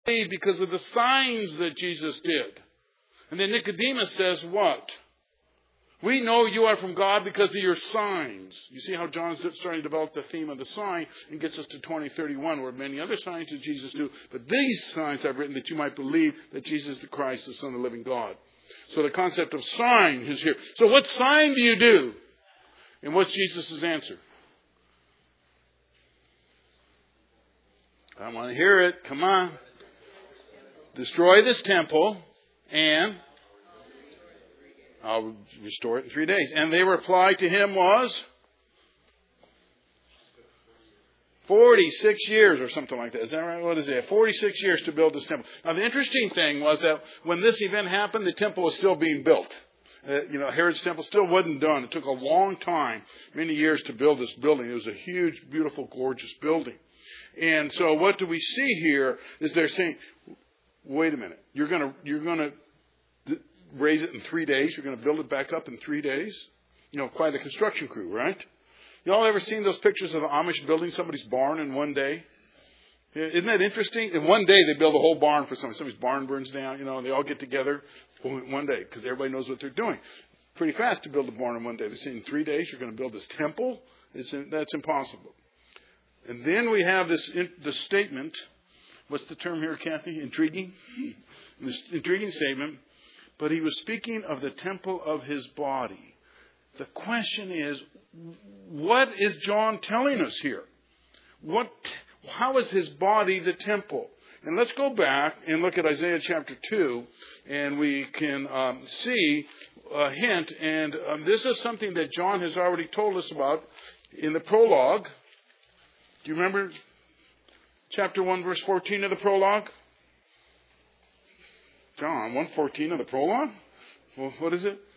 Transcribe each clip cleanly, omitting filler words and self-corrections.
because of the signs that Jesus did. And then Nicodemus says what? We know you are from God because of your signs. You see how John's starting to develop the theme of the sign and gets us to 20:31, where many other signs did Jesus do. But these signs I've written that you might believe that Jesus is the Christ, the Son of the living God. So the concept of sign is here. So what sign do you do? And what's Jesus' answer? I want to hear it. Come on. Destroy this temple and I'll restore it in 3 days. And they replied to him was 46 years or something like that. Is that right? What is it? 46 years to build this temple. Now the interesting thing was that when this event happened, the temple was still being built. Herod's temple still wasn't done. It took a long time, many years to build this building. It was a huge, beautiful, gorgeous building. And so what do we see here is they're saying, wait a minute, you're going to raise it in 3 days. You're going to build it back up in 3 days. Quite a construction crew, right? Y'all ever seen those pictures of the Amish building somebody's barn in one day? Isn't that interesting? In one day, they build a whole barn for somebody. Somebody's barn burns down, and they all get together one day because everybody knows what they're doing. Pretty fast to build a barn in one day. They say in 3 days, you're going to build this temple. That's impossible. And then we have the statement. What's the term here, Kathy? Intriguing? This intriguing statement. But he was speaking of the temple of his body. The question is, what is John telling us here? How is his body the temple? And let's go back and look at Isaiah chapter 2, and we can see a hint. And this is something that John has already told us about in the prologue. Do you remember chapter 1, verse 14 of the prologue? John 1:14 of the prologue? Well, what is it?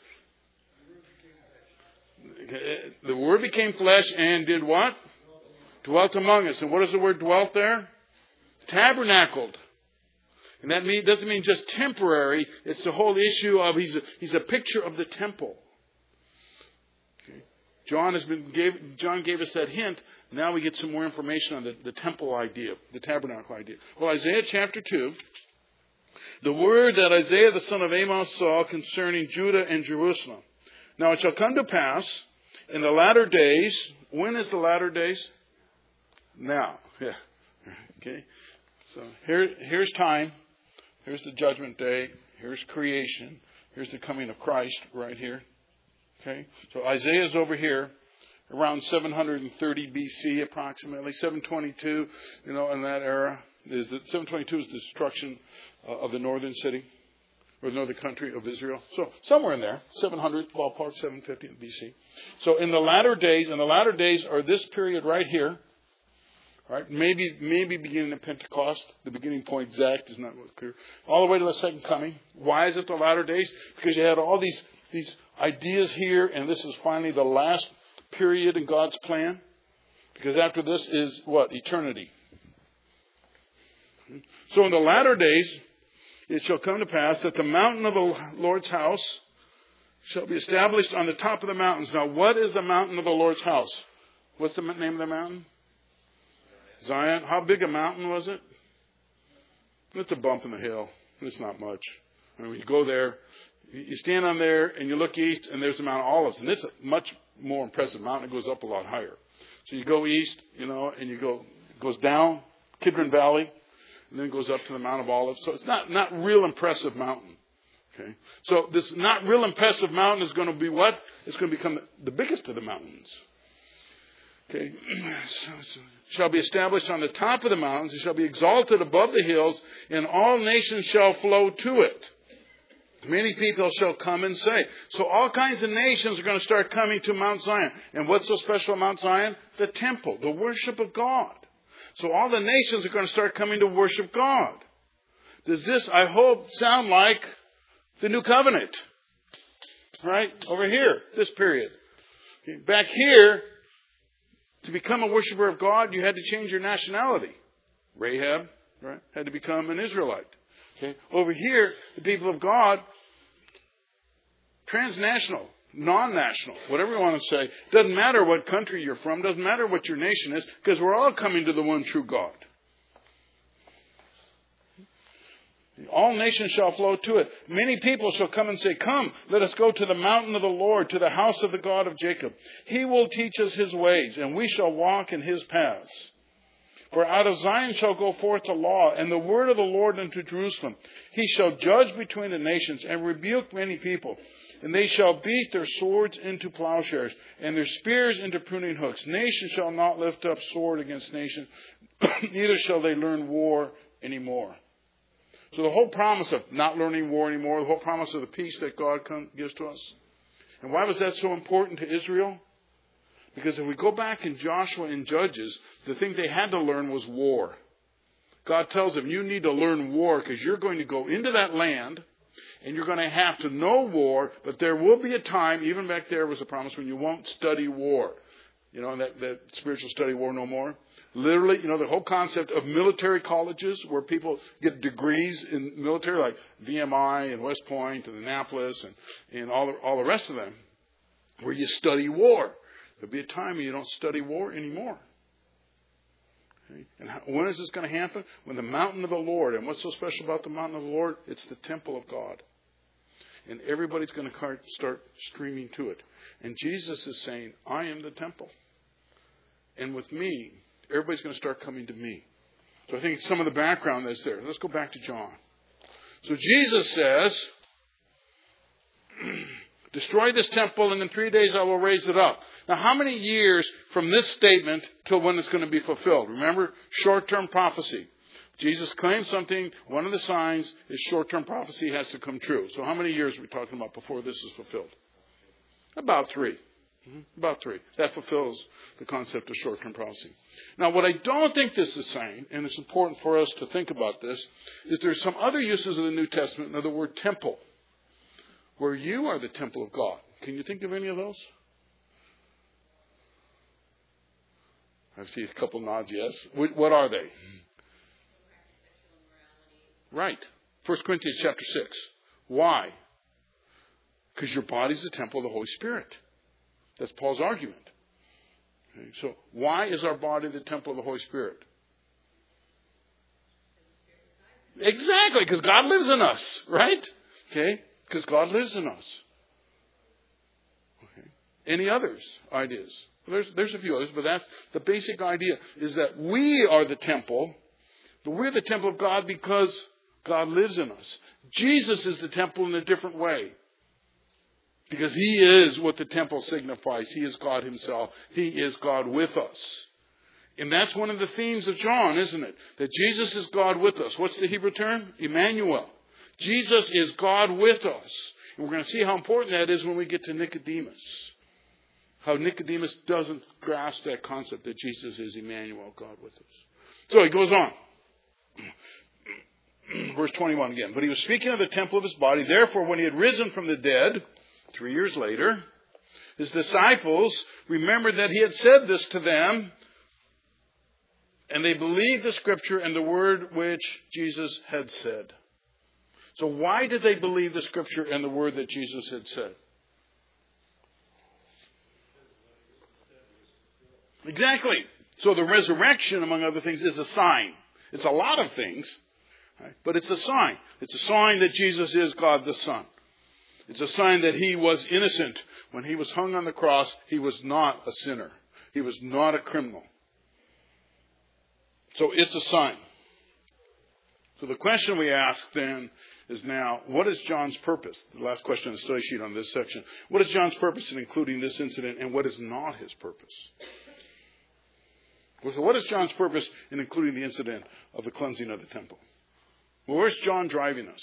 The Word became flesh and did what? Dwelt among us. And what is the word dwelt there? Tabernacled. And that doesn't mean just temporary. It's the whole issue of he's a picture of the temple. Okay. John gave us that hint. Now we get some more information on the temple idea, the tabernacle idea. Well, Isaiah chapter 2. The word that Isaiah the son of Amos saw concerning Judah and Jerusalem. Now it shall come to pass in the latter days. When is the latter days? Now. Yeah. Okay. So here's time. Here's the judgment day. Here's creation. Here's the coming of Christ right here. Okay. So Isaiah's over here around 730 BC approximately. 722, in that era. 722 is the destruction of the northern city, or the northern country of Israel. So somewhere in there, 700, ballpark 750 BC. So in the latter days, are this period right here, right? Maybe beginning of Pentecost. The beginning point exact is not clear. All the way to the second coming. Why is it the latter days? Because you had all these ideas here, and this is finally the last period in God's plan. Because after this is what? Eternity. So in the latter days, it shall come to pass that the mountain of the Lord's house shall be established on the top of the mountains. Now, what is the mountain of the Lord's house? What's the name of the mountain? Zion. How big a mountain was it? It's a bump in the hill. It's not much. When you go there, you stand on there and you look east, and there's the Mount Olives. And it's a much more impressive mountain. It goes up a lot higher. So you go east, and it goes down Kidron Valley. And then it goes up to the Mount of Olives. So it's not real impressive mountain. Okay. So this not real impressive mountain is going to be what? It's going to become the biggest of the mountains. Okay. So shall be established on the top of the mountains. It shall be exalted above the hills, and all nations shall flow to it. Many people shall come and say. So all kinds of nations are going to start coming to Mount Zion. And what's so special about Mount Zion? The temple, the worship of God. So all the nations are going to start coming to worship God. Does this, I hope, sound like the new covenant? Right? Over here, this period. Okay. Back here, to become a worshiper of God, you had to change your nationality. Rahab, right, had to become an Israelite. Okay. Over here, the people of God, transnational, non-national, whatever you want to say. Doesn't matter what country you're from. Doesn't matter what your nation is. Because we're all coming to the one true God. All nations shall flow to it. Many people shall come and say, come, let us go to the mountain of the Lord, to the house of the God of Jacob. He will teach us his ways, and we shall walk in his paths. For out of Zion shall go forth the law, and the word of the Lord unto Jerusalem. He shall judge between the nations, and rebuke many people. And they shall beat their swords into plowshares, and their spears into pruning hooks. Nation shall not lift up sword against nation, neither shall they learn war anymore. So the whole promise of not learning war anymore, the whole promise of the peace that God gives to us. And why was that so important to Israel? Because if we go back in Joshua and Judges, the thing they had to learn was war. God tells them, you need to learn war because you're going to go into that land and you're going to have to know war, but there will be a time, even back there was a promise, when you won't study war. You know, that spiritual study war no more. Literally, the whole concept of military colleges where people get degrees in military, like VMI and West Point and Annapolis and all the rest of them, where you study war. There'll be a time when you don't study war anymore. Okay? And when is this going to happen? When the mountain of the Lord, and what's so special about the mountain of the Lord? It's the temple of God. And everybody's going to start streaming to it. And Jesus is saying, I am the temple. And with me, everybody's going to start coming to me. So I think some of the background that's there. Let's go back to John. So Jesus says, destroy this temple and in 3 days I will raise it up. Now how many years from this statement till when it's going to be fulfilled? Remember, short-term prophecy. Jesus claims something, one of the signs is short-term prophecy has to come true. So how many years are we talking about before this is fulfilled? About 3. About 3. That fulfills the concept of short-term prophecy. Now, what I don't think this is saying, and it's important for us to think about this, is there's some other uses of the New Testament, in the word temple, where you are the temple of God. Can you think of any of those? I see a couple nods, yes. What are they? Right. 1 Corinthians chapter 6. Why? Because your body's the temple of the Holy Spirit. That's Paul's argument. Okay, so why is our body the temple of the Holy Spirit? Exactly, because God lives in us, right? Okay, because God lives in us. Okay. Any others ideas? There's a few others, but that's the basic idea, is that we are the temple, but we're the temple of God because God lives in us. Jesus is the temple in a different way. Because he is what the temple signifies. He is God himself. He is God with us. And that's one of the themes of John, isn't it? That Jesus is God with us. What's the Hebrew term? Emmanuel. Jesus is God with us. And we're going to see how important that is when we get to Nicodemus. How Nicodemus doesn't grasp that concept that Jesus is Emmanuel, God with us. So he goes on. Verse 21 again. But he was speaking of the temple of his body. Therefore, when he had risen from the dead, 3 years later, his disciples remembered that he had said this to them, and they believed the scripture and the word which Jesus had said. So why did they believe the scripture and the word that Jesus had said? Exactly. So the resurrection, among other things, is a sign. It's a lot of things, right? But it's a sign. It's a sign that Jesus is God the Son. It's a sign that he was innocent. When he was hung on the cross, he was not a sinner. He was not a criminal. So it's a sign. So the question we ask then is now, what is John's purpose? The last question on the study sheet on this section. What is John's purpose in including this incident, and what is not his purpose? So what is John's purpose in including the incident of the cleansing of the temple? Well, where's John driving us?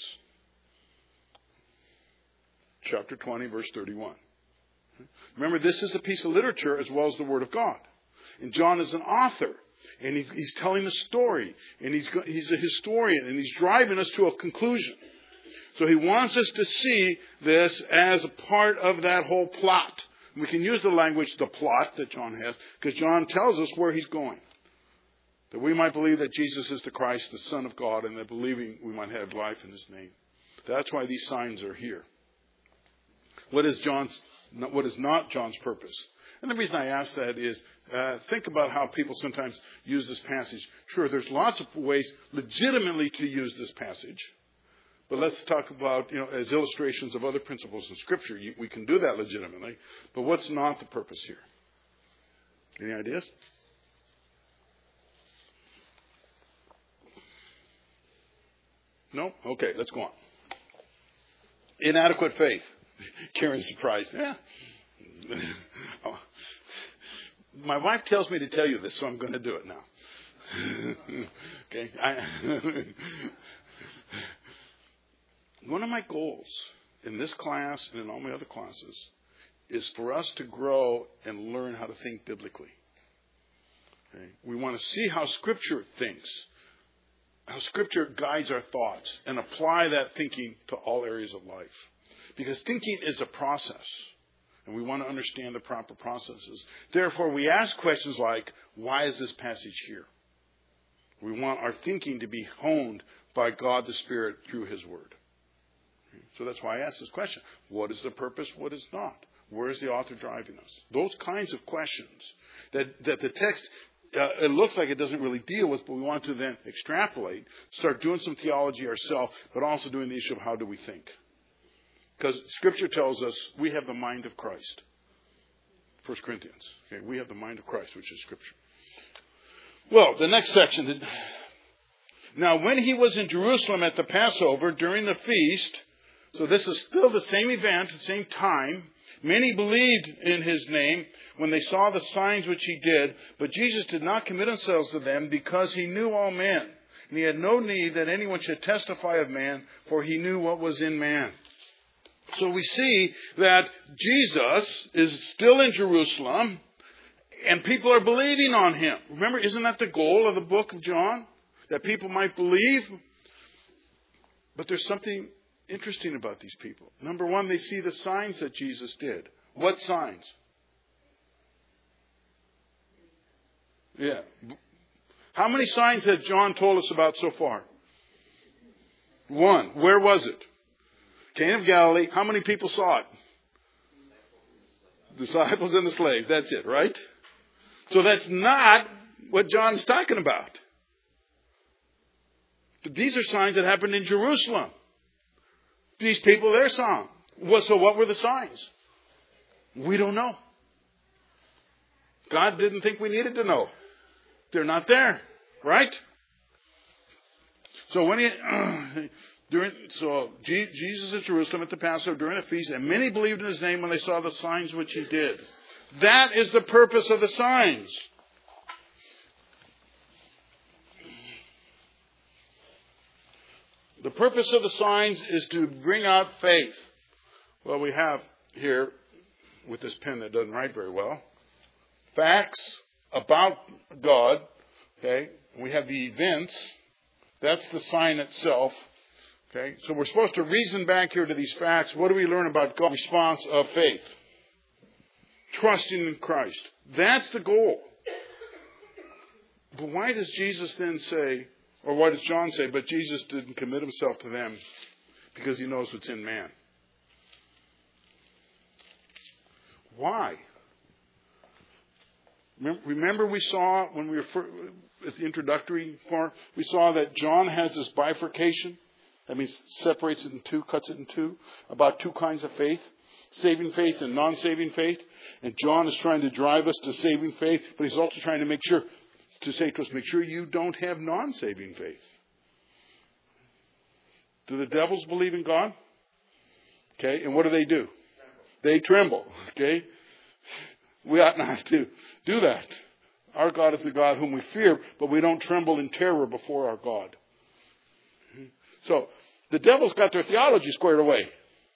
Chapter 20, verse 31. Remember, this is a piece of literature as well as the Word of God. And John is an author. And he's telling a story. And he's a historian. And he's driving us to a conclusion. So he wants us to see this as a part of that whole plot. And we can use the language, the plot that John has, because John tells us where he's going. That we might believe that Jesus is the Christ, the Son of God, and that believing we might have life in his name. That's why these signs are here. What is not John's purpose? And the reason I ask that is, think about how people sometimes use this passage. Sure, there's lots of ways legitimately to use this passage. But let's talk about, as illustrations of other principles in Scripture. We can do that legitimately. But what's not the purpose here? Any ideas? No? Okay, let's go on. Inadequate faith. Karen's surprised. Yeah. Oh. My wife tells me to tell you this, so I'm going to do it now. Okay. One of my goals in this class and in all my other classes is for us to grow and learn how to think biblically. Okay? We want to see how Scripture thinks, how Scripture guides our thoughts, and apply that thinking to all areas of life. Because thinking is a process, and we want to understand the proper processes. Therefore, we ask questions like, why is this passage here? We want our thinking to be honed by God the Spirit through His Word. So that's why I asked this question. What is the purpose? What is not? Where is the author driving us? Those kinds of questions that the text, it looks like it doesn't really deal with, but we want to then extrapolate, start doing some theology ourselves, but also doing the issue of how do we think. Because Scripture tells us we have the mind of Christ. 1 Corinthians. Okay, we have the mind of Christ, which is Scripture. Well, the next section. Now, when he was in Jerusalem at the Passover during the feast, so this is still the same event, the same time, many believed in his name when they saw the signs which he did, but Jesus did not commit himself to them because he knew all men. And he had no need that anyone should testify of man, for he knew what was in man. So we see that Jesus is still in Jerusalem and people are believing on him. Remember, isn't that the goal of the book of John? That people might believe? But there's something interesting about these people. Number one, they see the signs that Jesus did. What signs? Yeah. How many signs has John told us about so far? One. Where was it? Cana of Galilee. How many people saw it? Disciples and the slave. That's it, right? So that's not what John's talking about. But these are signs that happened in Jerusalem. These people there saw them. So what were the signs? We don't know. God didn't think we needed to know. They're not there, right? So Jesus at Jerusalem at the Passover during the feast, and many believed in his name when they saw the signs which he did. That is the purpose of the signs. The purpose of the signs is to bring out faith. Well, we have here, with this pen that doesn't write very well, facts about God. Okay, we have the events. That's the sign itself. Okay, so we're supposed to reason back here to these facts. What do we learn about God's response of faith? Trusting in Christ. That's the goal. But why does Jesus then say, or why does John say, but Jesus didn't commit himself to them because he knows what's in man? Why? Remember we saw when we were at the introductory part, we saw that John has this bifurcation. That means separates it in two, cuts it in two, about two kinds of faith, saving faith and non-saving faith. And John is trying to drive us to saving faith, but he's also trying to say to us, make sure you don't have non-saving faith. Do the devils believe in God? Okay, and what do? They tremble. Okay, we ought not to do that. Our God is the God whom we fear, but we don't tremble in terror before our God. So, the devil's got their theology squared away.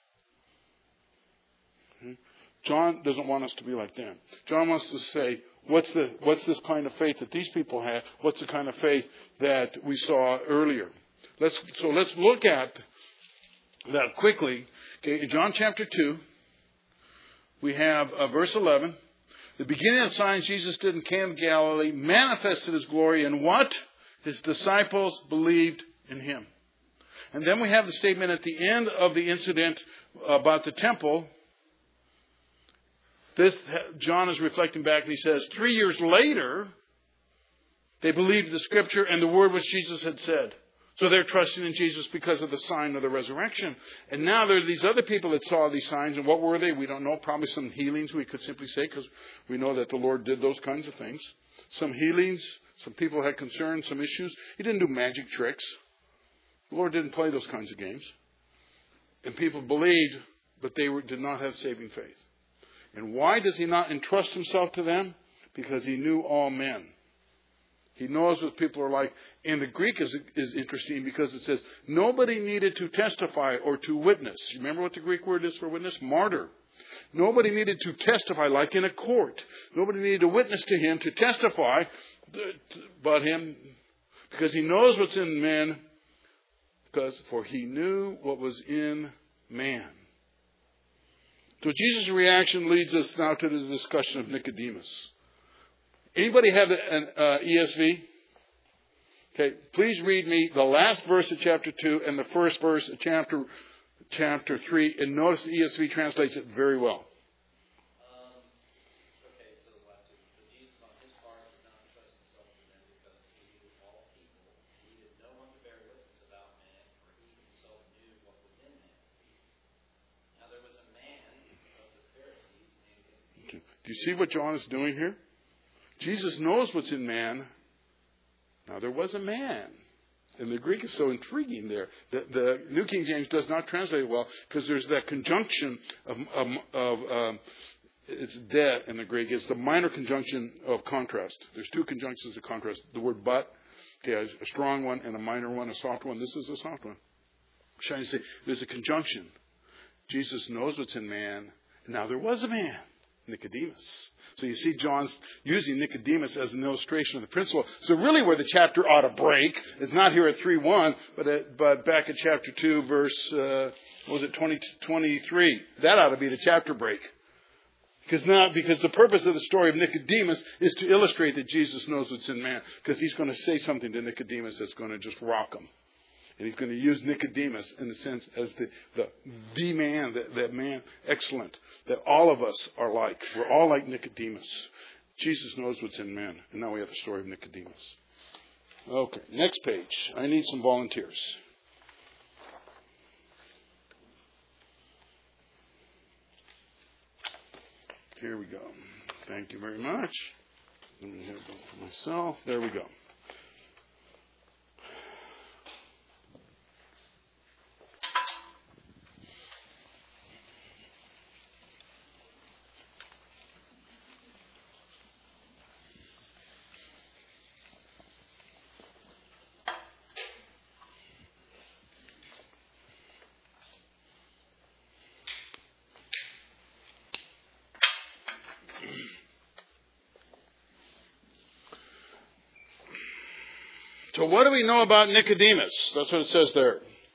John doesn't want us to be like them. John wants to say, what's this kind of faith that these people have? What's the kind of faith that we saw earlier? Let's look at that quickly. Okay, in John chapter 2, we have verse 11. The beginning of signs Jesus did in Cana of Galilee manifested his glory, and what? His disciples believed in him. And then we have the statement at the end of the incident about the temple. John is reflecting back and he says, 3 years later, they believed the scripture and the word which Jesus had said. So they're trusting in Jesus because of the sign of the resurrection. And now there are these other people that saw these signs. And what were they? We don't know. Probably some healings, we could simply say, because we know that the Lord did those kinds of things. Some healings. Some people had concerns, some issues. He didn't do magic tricks. The Lord didn't play those kinds of games. And people believed, but they did not have saving faith. And why does he not entrust himself to them? Because he knew all men. He knows what people are like. And the Greek is interesting because it says, nobody needed to testify or to witness. You remember what the Greek word is for witness? Martyr. Nobody needed to testify like in a court. Nobody needed to witness to him to testify but him, because he knows what's in men, for he knew what was in man. So Jesus' reaction leads us now to the discussion of Nicodemus. Anybody have an ESV? Okay, please read me the last verse of chapter 2 and the first verse of chapter 3, and notice the ESV translates it very well. Do you see what John is doing here? Jesus knows what's in man. Now there was a man. And the Greek is so intriguing there. The New King James does not translate it well because there's that conjunction of it's de in the Greek. It's the minor conjunction of contrast. There's two conjunctions of contrast. The word but, okay, a strong one and a minor one, a soft one. This is a soft one. I'm trying to say there's a conjunction. Jesus knows what's in man. And now there was a man. Nicodemus. So you see John's using Nicodemus as an illustration of the principle. So really where the chapter ought to break is not here at 3:1, but back at chapter 2, verse, 23. That ought to be the chapter break. Because the purpose of the story of Nicodemus is to illustrate that Jesus knows what's in man. Because he's going to say something to Nicodemus that's going to just rock him. And he's going to use Nicodemus in a sense as the man, that man, excellent, that all of us are like. We're all like Nicodemus. Jesus knows what's in man. And now we have the story of Nicodemus. Okay, next page. I need some volunteers. Here we go. Thank you very much. Let me have one for myself. There we go. So what do we know about Nicodemus? That's what it says there.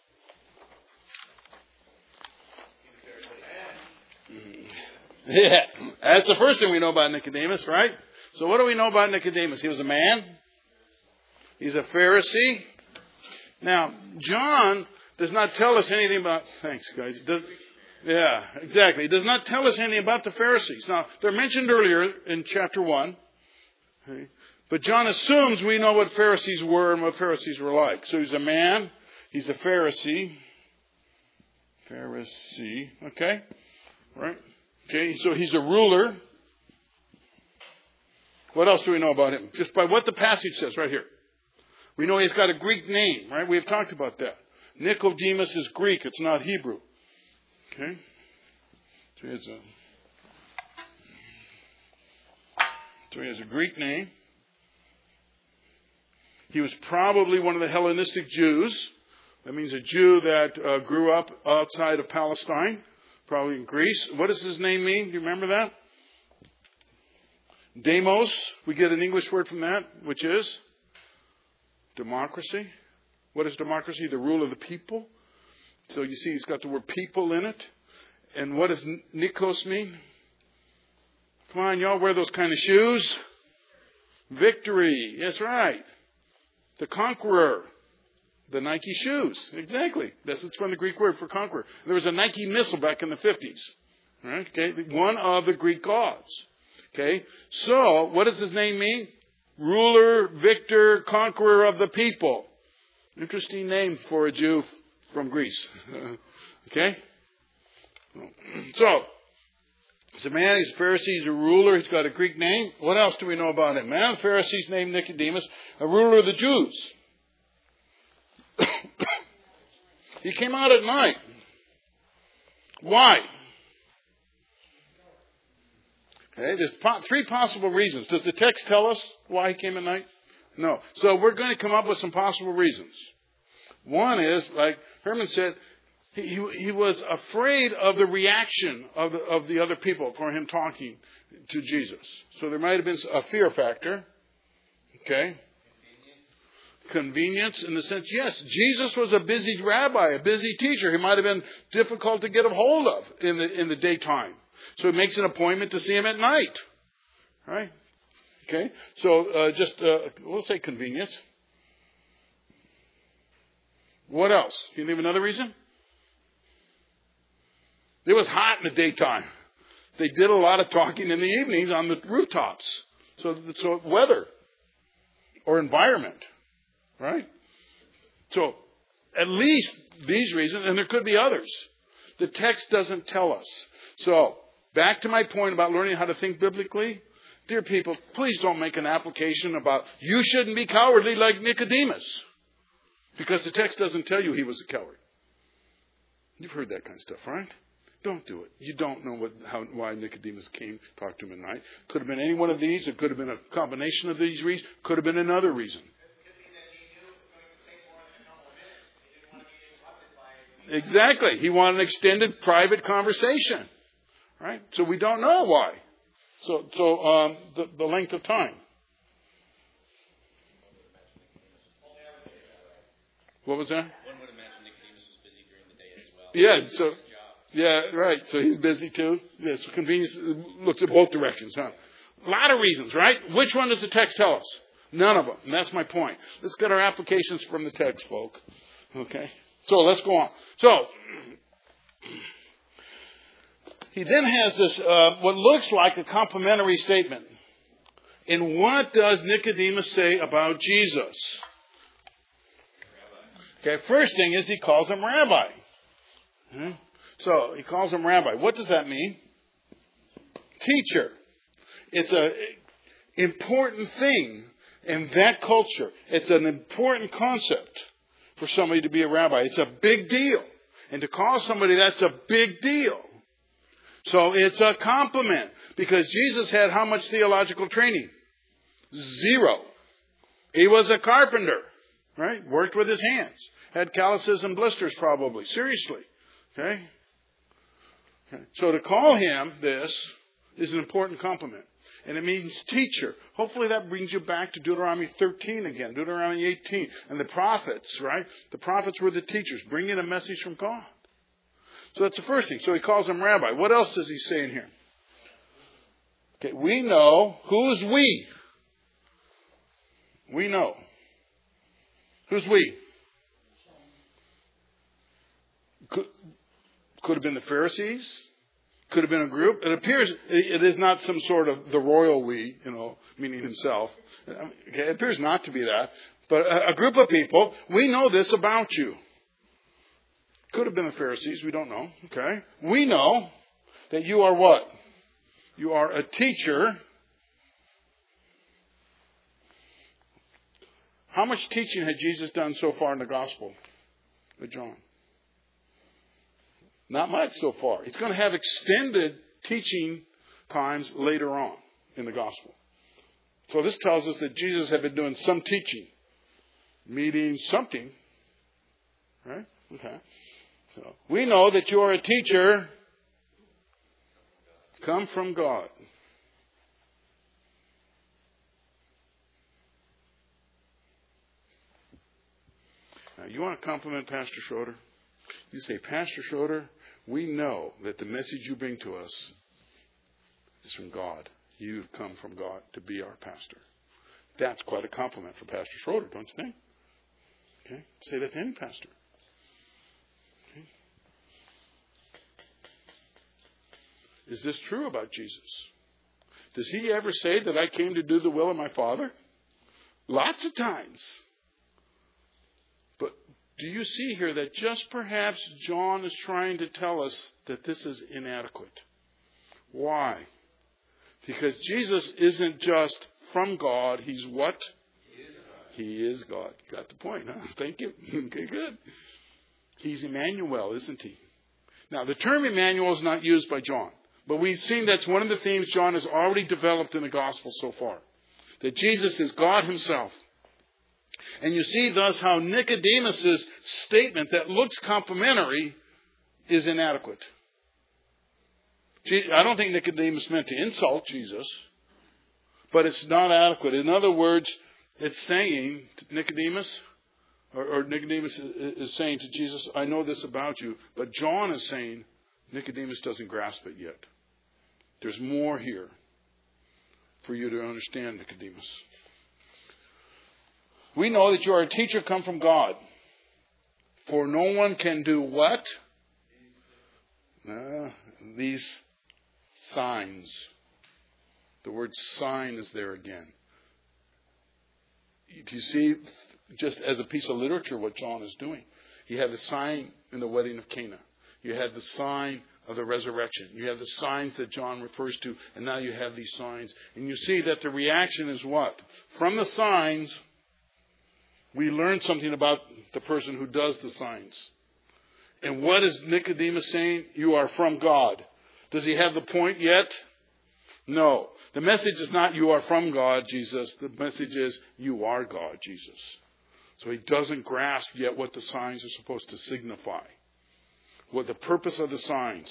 Yeah, that's the first thing we know about Nicodemus, right? So what do we know about Nicodemus? He was a man. He's a Pharisee. Now, John does not tell us anything about... Thanks, guys. Yeah, exactly. He does not tell us anything about the Pharisees. Now, they're mentioned earlier in chapter 1. Okay. But John assumes we know what Pharisees were and what Pharisees were like. So he's a man. He's a Pharisee. Pharisee. Okay? Right? Okay, so he's a ruler. What else do we know about him? Just by what the passage says right here. We know he's got a Greek name, right? We have talked about that. Nicodemus is Greek. It's not Hebrew. Okay? So he has a Greek name. He was probably one of the Hellenistic Jews. That means a Jew that grew up outside of Palestine, probably in Greece. What does his name mean? Do you remember that? Demos. We get an English word from that, which is democracy. What is democracy? The rule of the people. So you see, he's got the word people in it. And what does Nikos mean? Come on, y'all wear those kind of shoes. Victory. That's right. The conqueror. The Nike shoes. Exactly. That's from the Greek word for conqueror. There was a Nike missile back in the 50s. Right? Okay. One of the Greek gods. Okay. So, what does his name mean? Ruler, victor, conqueror of the people. Interesting name for a Jew from Greece. Okay? So, he's a man, he's a Pharisee, he's a ruler, he's got a Greek name. What else do we know about him? Man, the Pharisees named Nicodemus, a ruler of the Jews. He came out at night. Why? Okay, there's three possible reasons. Does the text tell us why he came at night? No. So we're going to come up with some possible reasons. One is, like Herman said, he was afraid of the reaction of the other people for him talking to Jesus. So there might have been a fear factor. Okay. Convenience in the sense, yes, Jesus was a busy rabbi, a busy teacher. He might have been difficult to get a hold of in the daytime. So he makes an appointment to see him at night. Right? Okay. So we'll say convenience. What else? Can you leave another reason? It was hot in the daytime. They did a lot of talking in the evenings on the rooftops. So weather or environment. Right? So at least these reasons, and there could be others. The text doesn't tell us. So back to my point about learning how to think biblically. Dear people, please don't make an application about you shouldn't be cowardly like Nicodemus. Because the text doesn't tell you he was a coward. You've heard that kind of stuff, right? Don't do it. You don't know why Nicodemus came, talked to him at night. Could have been any one of these. It could have been a combination of these reasons. Could have been another reason. Exactly. He wanted an extended private conversation. Right? So we don't know why. So the length of time. What was that? One would imagine Nicodemus was busy during the day as well. Yeah, so yeah, right. So he's busy too. Yes, convenience looks at both directions, huh? A lot of reasons, right? Which one does the text tell us? None of them. And that's my point. Let's get our applications from the text, folk. Okay? So let's go on. So he then has this what looks like a complimentary statement. And what does Nicodemus say about Jesus? Okay, first thing is he calls him rabbi. So he calls him rabbi. What does that mean? Teacher. It's an important thing in that culture. It's an important concept for somebody to be a rabbi. It's a big deal. And to call somebody that's a big deal. So it's a compliment. Because Jesus had how much theological training? 0. He was a carpenter. Right? Worked with his hands. Had calluses and blisters probably. Seriously. Okay? So to call him this is an important compliment. And it means teacher. Hopefully that brings you back to Deuteronomy 13 again. Deuteronomy 18. And the prophets, right? The prophets were the teachers, bringing a message from God. So that's the first thing. So he calls him rabbi. What else does he say in here? Okay, we know. Who's we? We know. Who's we? Could have been the Pharisees. Could have been a group. It appears it is not some sort of the royal we, meaning himself. Okay, it appears not to be that. But a group of people, we know this about you. Could have been the Pharisees, we don't know. Okay. We know that you are what? You are a teacher. How much teaching had Jesus done so far in the Gospel with John? Not much so far. He's going to have extended teaching times later on in the Gospel. So this tells us that Jesus had been doing some teaching, meeting something. Right? Okay. So we know that you are a teacher come from God. Now, you want to compliment Pastor Schroeder? You say, Pastor Schroeder, we know that the message you bring to us is from God. You've come from God to be our pastor. That's quite a compliment for Pastor Schroeder, don't you think? Okay? Say that to any pastor. Okay? Is this true about Jesus? Does he ever say that I came to do the will of my Father? Lots of times. But do you see here that just perhaps John is trying to tell us that this is inadequate? Why? Because Jesus isn't just from God. He's what? He is God. Got the point, huh? Thank you. Okay, good. He's Emmanuel, isn't he? Now, the term Emmanuel is not used by John. But we've seen that's one of the themes John has already developed in the gospel so far. That Jesus is God himself. And you see thus how Nicodemus' statement that looks complimentary is inadequate. I don't think Nicodemus meant to insult Jesus. But it's not adequate. In other words, it's saying to Nicodemus, or Nicodemus is saying to Jesus, I know this about you. But John is saying, Nicodemus doesn't grasp it yet. There's more here for you to understand, Nicodemus. We know that you are a teacher come from God. For no one can do what? These signs. The word sign is there again. Do you see, just as a piece of literature, what John is doing? He had the sign in the wedding of Cana. You had the sign of the resurrection. You have the signs that John refers to, and now you have these signs. And you see that the reaction is what? From the signs, we learn something about the person who does the signs. And what is Nicodemus saying? You are from God. Does he have the point yet? No. The message is not you are from God, Jesus. The message is you are God, Jesus. So he doesn't grasp yet what the signs are supposed to signify. What the purpose of the signs.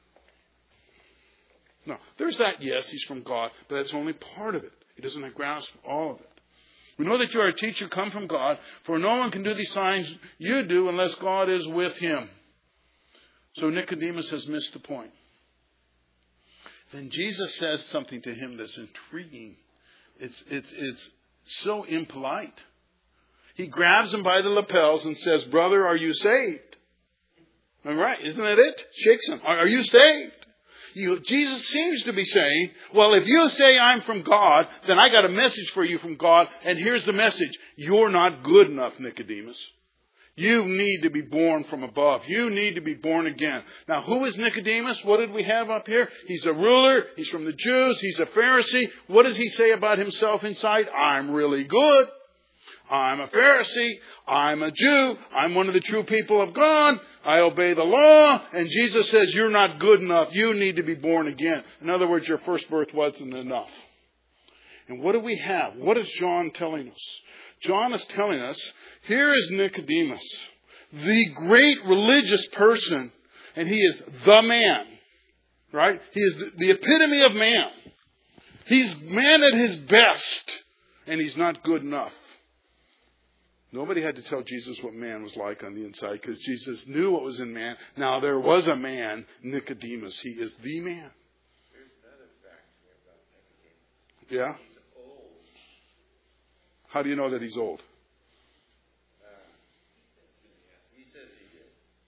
No, there's that, yes, he's from God, but that's only part of it. He doesn't grasp all of it. We know that you are a teacher come from God, for no one can do these signs you do unless God is with him. So Nicodemus has missed the point. Then Jesus says something to him that's intriguing. It's so impolite. He grabs him by the lapels and says, brother, are you saved? All right, isn't that it? Shakes him. Are you saved? Jesus seems to be saying, well, if you say I'm from God, then I got a message for you from God. And here's the message. You're not good enough, Nicodemus. You need to be born from above. You need to be born again. Now, who is Nicodemus? What did we have up here? He's a ruler. He's from the Jews. He's a Pharisee. What does he say about himself inside? I'm really good. I'm a Pharisee. I'm a Jew. I'm one of the true people of God. I obey the law. And Jesus says, you're not good enough. You need to be born again. In other words, your first birth wasn't enough. And what do we have? What is John telling us? John is telling us, here is Nicodemus, the great religious person, and he is the man, right? He is the epitome of man. He's man at his best, and he's not good enough. Nobody had to tell Jesus what man was like on the inside, because Jesus knew what was in man. Now there was a man, Nicodemus. He is the man. There's another fact here about Nicodemus. Yeah? He's old. How do you know that he's old? He says he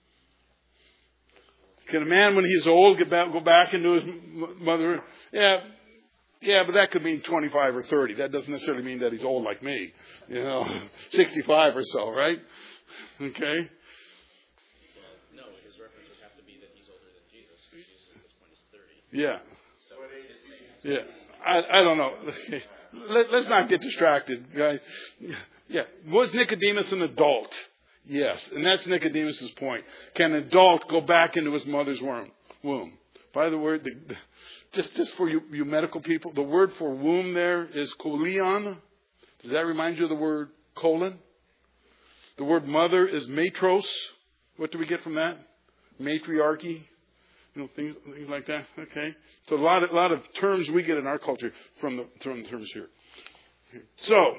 did. Can a man, when he's old, go back into his mother? Yeah, but that could mean 25 or 30. That doesn't necessarily mean that he's old like me. 65 or so, right? Okay? No, his reference would have to be that he's older than Jesus. Jesus at this point is 30. Yeah. So what age is he? Yeah. I don't know. Okay. Let's not get distracted, guys. Yeah. Was Nicodemus an adult? Yes. And that's Nicodemus' point. Can an adult go back into his mother's womb? By the word, just for you medical people, the word for womb there is kolion. Does that remind you of the word colon? The word mother is matros. What do we get from that? Matriarchy. Things like that. Okay. So a lot of terms we get in our culture from the terms here. So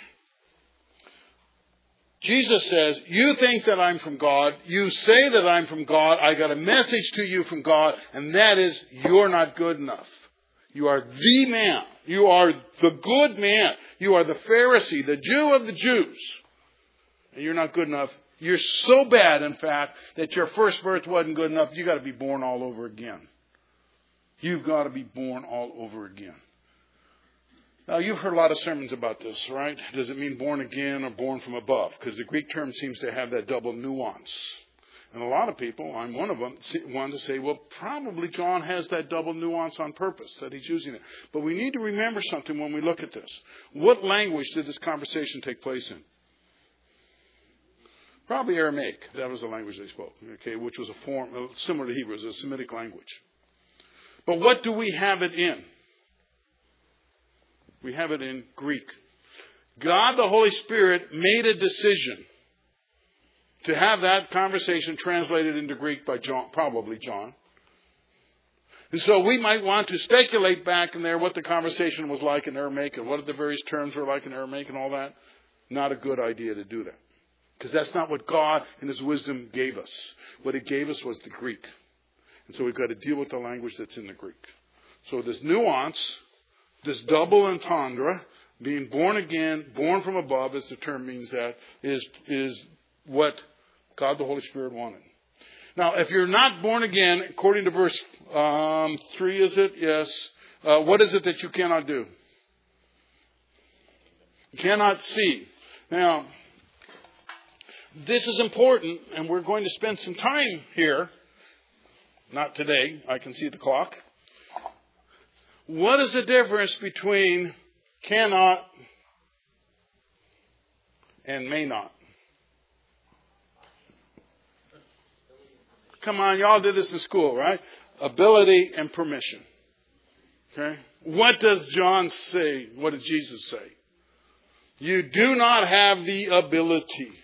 Jesus says, you think that I'm from God. You say that I'm from God. I got a message to you from God, and that is you're not good enough. You are the man. You are the good man. You are the Pharisee, the Jew of the Jews. And you're not good enough. You're so bad, in fact, that your first birth wasn't good enough. You got to be born all over again. You've got to be born all over again. Now, you've heard a lot of sermons about this, right? Does it mean born again or born from above? Because the Greek term seems to have that double nuance. And a lot of people, I'm one of them, want to say, well, probably John has that double nuance on purpose, that he's using it. But we need to remember something when we look at this. What language did this conversation take place in? Probably Aramaic. That was the language they spoke, okay, which was a form similar to Hebrew, it was a Semitic language. But what do we have it in? We have it in Greek. God, the Holy Spirit, made a decision to have that conversation translated into Greek by John, probably John. And so we might want to speculate back in there what the conversation was like in Aramaic and what the various terms were like in Aramaic and all that. Not a good idea to do that. Because that's not what God in His wisdom gave us. What He gave us was the Greek. And so we've got to deal with the language that's in the Greek. So this nuance, this double entendre, being born again, born from above, as the term means that, is what God the Holy Spirit wanted. Now, if you're not born again, according to verse 3, is it? Yes. What is it that you cannot do? You cannot see. Now, this is important, and we're going to spend some time here. Not today. I can see the clock. What is the difference between cannot and may not? Come on, y'all did this in school, right? Ability and permission. Okay? What does John say? What did Jesus say? You do not have the ability.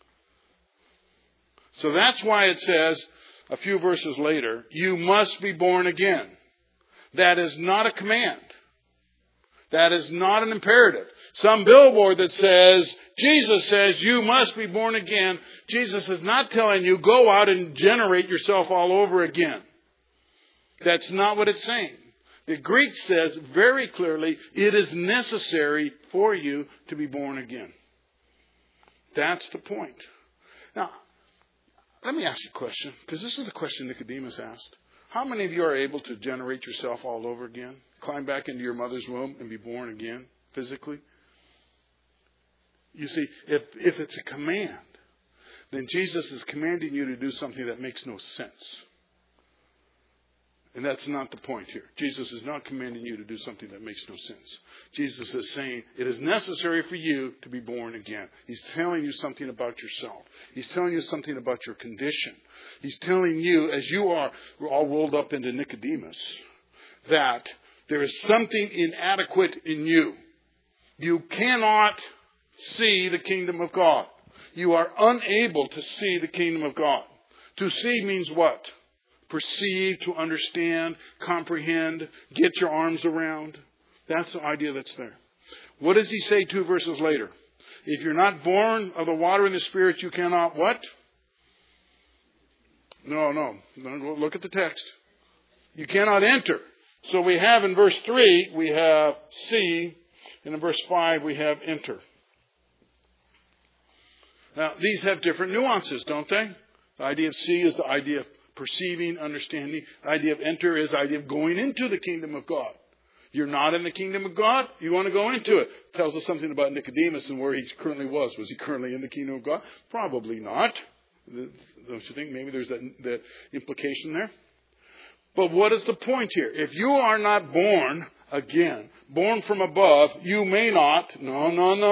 So that's why it says, a few verses later, you must be born again. That is not a command. That is not an imperative. Some billboard that says, Jesus says you must be born again. Jesus is not telling you, go out and generate yourself all over again. That's not what it's saying. The Greek says very clearly, it is necessary for you to be born again. That's the point. Now, let me ask you a question, because this is the question Nicodemus asked. How many of you are able to generate yourself all over again? Climb back into your mother's womb and be born again, physically? You see, if it's a command, then Jesus is commanding you to do something that makes no sense. And that's not the point here. Jesus is not commanding you to do something that makes no sense. Jesus is saying it is necessary for you to be born again. He's telling you something about yourself. He's telling you something about your condition. He's telling you, as you are all rolled up into Nicodemus, that there is something inadequate in you. You cannot see the kingdom of God. You are unable to see the kingdom of God. To see means what? Perceive, to understand, comprehend, get your arms around. That's the idea that's there. What does he say 2 verses later? If you're not born of the water and the Spirit, you cannot what? No. Look at the text. You cannot enter. So we have in verse 3, we have see, and in verse 5, we have enter. Now, these have different nuances, don't they? The idea of see is the idea of perceiving, understanding. The idea of enter is the idea of going into the kingdom of God. You're not in the kingdom of God. You want to go into it. It tells us something about Nicodemus and where he currently was. Was he currently in the kingdom of God? Probably not. Don't you think maybe there's that implication there? But what is the point here? If you are not born again, born from above, you may not. No.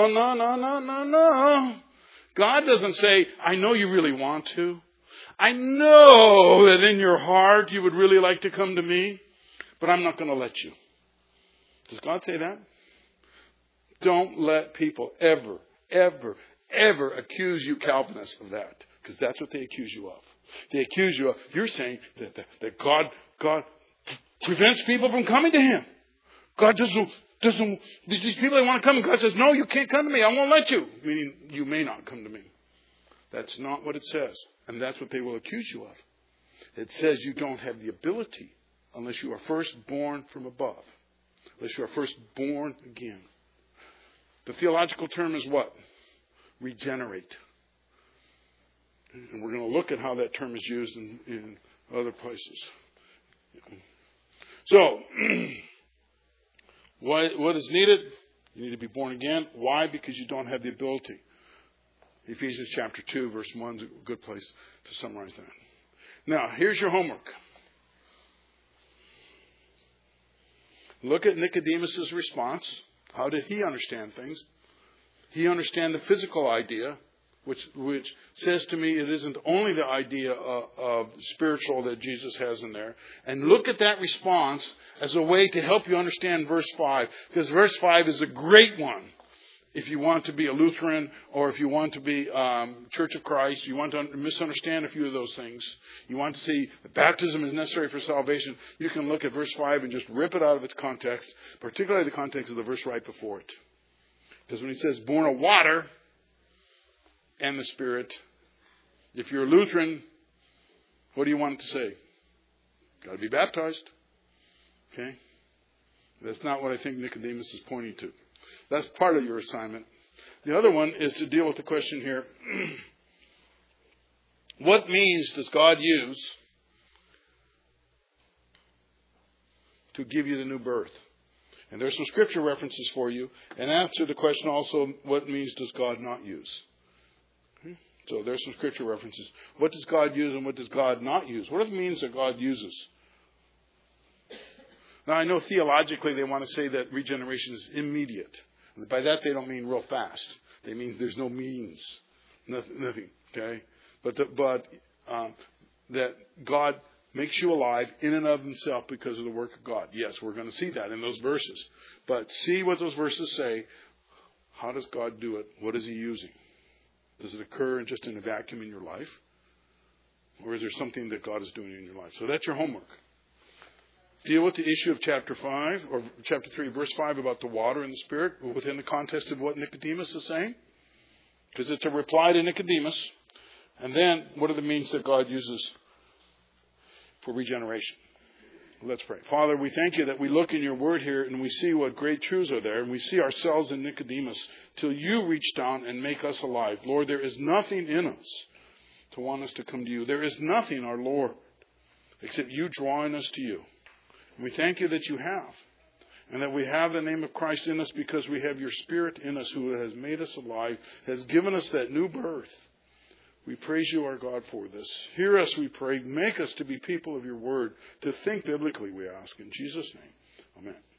God doesn't say, I know you really want to. I know that in your heart you would really like to come to me, but I'm not going to let you. Does God say that? Don't let people ever accuse you, Calvinists, of that. Because that's what they accuse you of. They accuse you of, you're saying that God prevents people from coming to Him. God doesn't, these people that want to come, and God says, no, you can't come to me. I won't let you. Meaning, you may not come to me. That's not what it says. And that's what they will accuse you of. It says you don't have the ability unless you are first born from above. Unless you are first born again. The theological term is what? Regenerate. And we're going to look at how that term is used in other places. So, what is needed? You need to be born again. Why? Because you don't have the ability. Ephesians chapter 2, verse 1 is a good place to summarize that. Now, here's your homework. Look at Nicodemus' response. How did he understand things? He understand the physical idea, which says to me it isn't only the idea of spiritual that Jesus has in there. And look at that response as a way to help you understand verse 5. Because verse 5 is a great one. If you want to be a Lutheran or if you want to be Church of Christ, you want to misunderstand a few of those things. You want to see that baptism is necessary for salvation. You can look at verse 5 and just rip it out of its context, particularly the context of the verse right before it. Because when he says born of water and the Spirit, if you're a Lutheran, what do you want it to say? Got to be baptized. Okay? That's not what I think Nicodemus is pointing to. That's part of your assignment. The other one is to deal with the question here. What means does God use to give you the new birth? And there's some scripture references for you. And answer the question also, what means does God not use? So there's some scripture references. What does God use and what does God not use? What are the means that God uses? Now, I know theologically they want to say that regeneration is immediate. By that, they don't mean real fast. They mean there's no means. Nothing. Okay? But that God makes you alive in and of himself because of the work of God. Yes, we're going to see that in those verses. But see what those verses say. How does God do it? What is he using? Does it occur just in a vacuum in your life? Or is there something that God is doing in your life? So that's your homework. Deal with the issue of chapter 5 or chapter 3, verse 5 about the water and the Spirit within the context of what Nicodemus is saying. Because it's a reply to Nicodemus. And then what are the means that God uses for regeneration? Let's pray. Father, we thank you that we look in your word here and we see what great truths are there. And we see ourselves in Nicodemus till you reach down and make us alive. Lord, there is nothing in us to want us to come to you. There is nothing, our Lord, except you drawing us to you. And we thank you that you have. And that we have the name of Christ in us because we have your Spirit in us who has made us alive, has given us that new birth. We praise you, our God, for this. Hear us, we pray. Make us to be people of your word, to think biblically, we ask. In Jesus' name, amen.